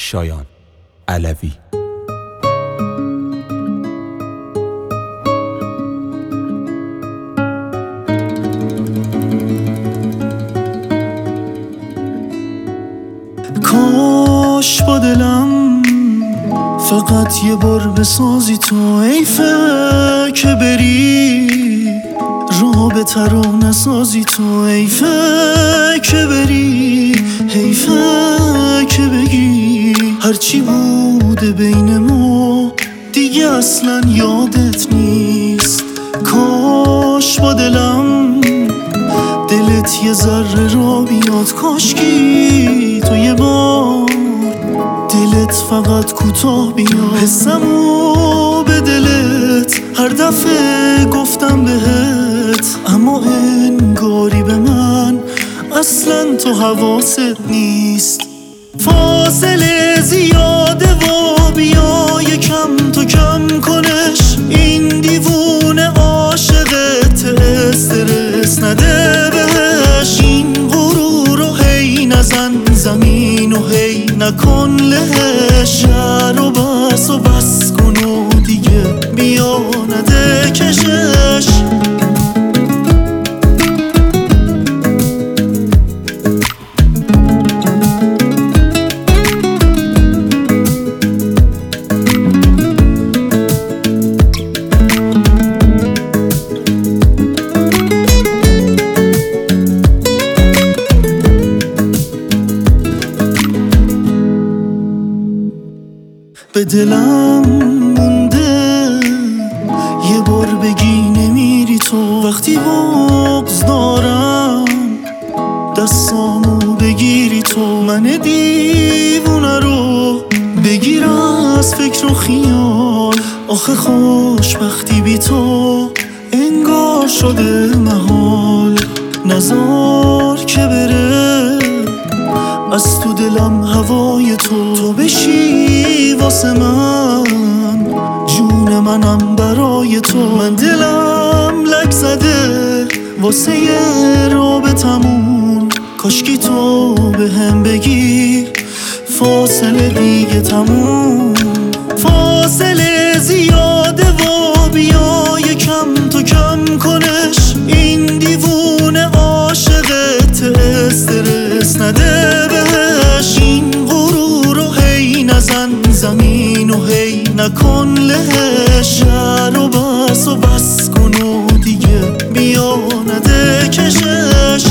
شایان علوی. کاش با دلم فقط یه بار بسازی تو، حیفه که بری رابطه رو نسازی تو، حیفه که بری، حیفه که بگی هرچی بوده بین ما دیگه اصلا یادت نیست. کاش با دلم دلت یه ذره را بیاد، کاشکی تو یه بار دلت فقط کوتاه بیاد. حسمو به دلت هر دفعه گفتم بهت، اما انگاری به من اصلا تو حواست نیست. فاصله زیاده و بیا یکم تو کم کنش، این دیوونه عاشقت استرس نده بهش. این غرور رو هی نزن زمین و هی نکن لهش، شهر و بس کن و دیگه بیا نده کشش. به دلم مونده یه بار بگی نمیری تو، وقتی بغض دارم دستامو بگیری تو، من دیوونه رو بگیر از فکر و خیال. آخه خوشبختی بی تو انگار شده محال، نزار که بره از تو دلم هوای تو بشی واسه من، جون منم برای تو. من دلم لک زده واسه یه رابطمون، کاشکی تو به هم بگی فاصله دیگه تموم. فاصله زیاده و بیا یکم تو کم کنش، این دیوونه عاشقت استرس نده بهش. این غرور رو هی نزن زمین و هی نکن لهش، شهر و بس کن و دیگه بیا نده کشش.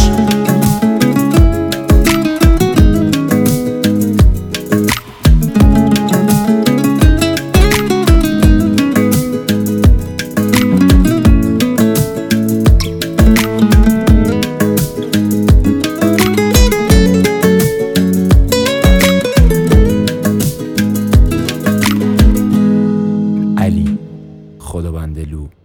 علی خدابندلو.